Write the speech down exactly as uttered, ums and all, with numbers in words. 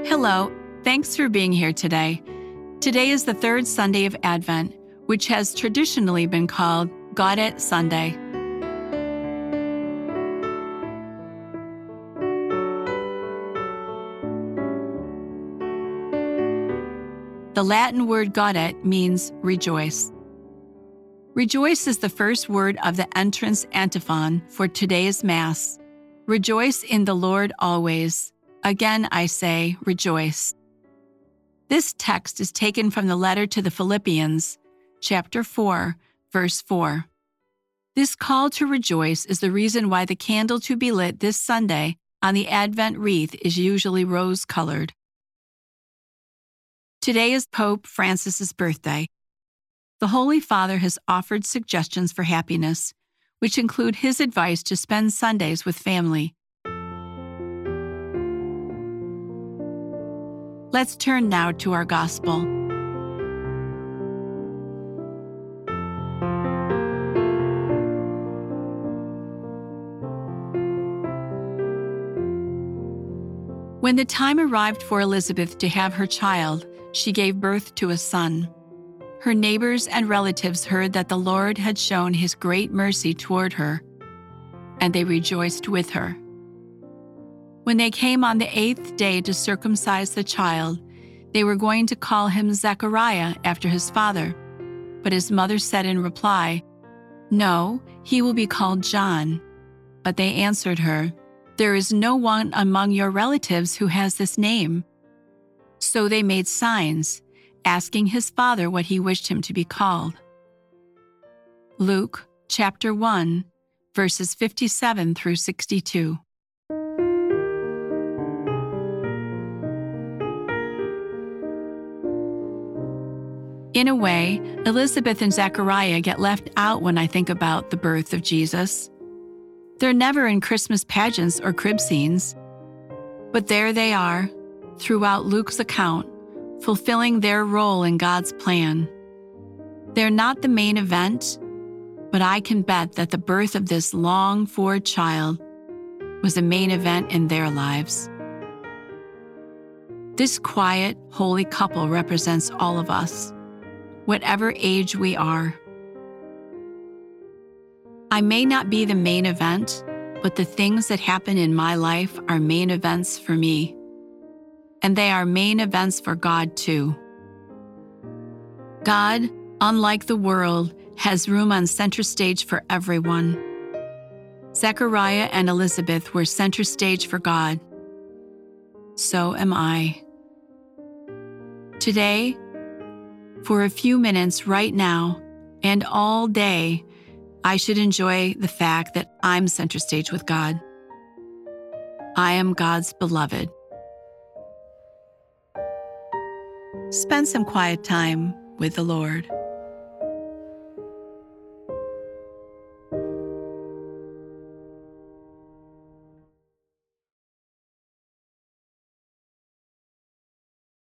Hello, thanks for being here today. Today is the third Sunday of Advent, which has traditionally been called Gaudete Sunday. The Latin word gaudete means rejoice. Rejoice is the first word of the entrance antiphon for today's Mass. Rejoice in the Lord always. Again, I say, rejoice. This text is taken from the letter to the Philippians, chapter four, verse four. This call to rejoice is the reason why the candle to be lit this Sunday on the Advent wreath is usually rose-colored. Today is Pope Francis's birthday. The Holy Father has offered suggestions for happiness, which include his advice to spend Sundays with family. Let's turn now to our Gospel. When the time arrived for Elizabeth to have her child, she gave birth to a son. Her neighbors and relatives heard that the Lord had shown his great mercy toward her, and they rejoiced with her. When they came on the eighth day to circumcise the child, they were going to call him Zechariah after his father. But his mother said in reply, "No, he will be called John." But they answered her, "There is no one among your relatives who has this name." So they made signs, asking his father what he wished him to be called. Luke chapter one, verses fifty-seven through sixty-two. In a way, Elizabeth and Zechariah get left out when I think about the birth of Jesus. They're never in Christmas pageants or crib scenes. But there they are, throughout Luke's account, fulfilling their role in God's plan. They're not the main event, but I can bet that the birth of this longed-for child was the main event in their lives. This quiet, holy couple represents all of us, whatever age we are. I may not be the main event, but the things that happen in my life are main events for me. And they are main events for God too. God, unlike the world, has room on center stage for everyone. Zechariah and Elizabeth were center stage for God. So am I. Today, for a few minutes right now, and all day, I should enjoy the fact that I'm center stage with God. I am God's beloved. Spend some quiet time with the Lord.